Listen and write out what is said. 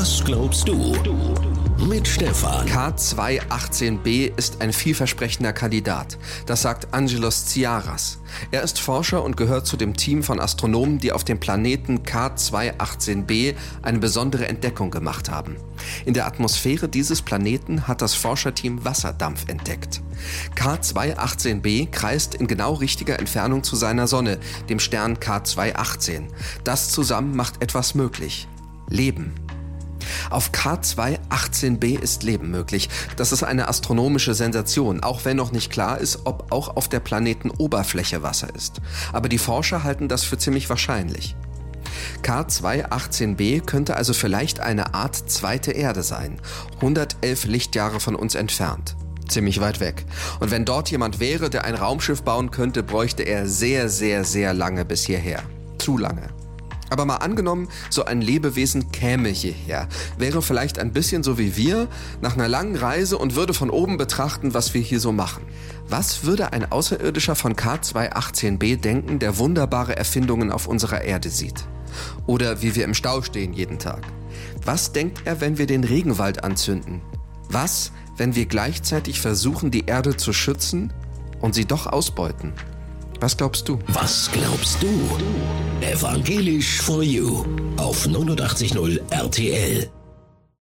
Was glaubst du? Mit Stefan. K218b ist ein vielversprechender Kandidat. Das sagt Angelos Tsiaras. Er ist Forscher und gehört zu dem Team von Astronomen, die auf dem Planeten K218b eine besondere Entdeckung gemacht haben. In der Atmosphäre dieses Planeten hat das Forscherteam Wasserdampf entdeckt. K218b kreist in genau richtiger Entfernung zu seiner Sonne, dem Stern K218. Das zusammen macht etwas möglich: Leben. Auf K218b ist Leben möglich. Das ist eine astronomische Sensation, auch wenn noch nicht klar ist, ob auch auf der Planetenoberfläche Wasser ist. Aber die Forscher halten das für ziemlich wahrscheinlich. K218b könnte also vielleicht eine Art zweite Erde sein, 111 Lichtjahre von uns entfernt. Ziemlich weit weg. Und wenn dort jemand wäre, der ein Raumschiff bauen könnte, bräuchte er sehr, sehr, sehr lange bis hierher. Zu lange. Aber mal angenommen, so ein Lebewesen käme hierher, wäre vielleicht ein bisschen so wie wir, nach einer langen Reise und würde von oben betrachten, was wir hier so machen. Was würde ein Außerirdischer von K218b denken, der wunderbare Erfindungen auf unserer Erde sieht? Oder wie wir im Stau stehen jeden Tag? Was denkt er, wenn wir den Regenwald anzünden? Was, wenn wir gleichzeitig versuchen, die Erde zu schützen und sie doch ausbeuten? Was glaubst du? Was glaubst du? Evangelisch for You auf 89.0 RTL.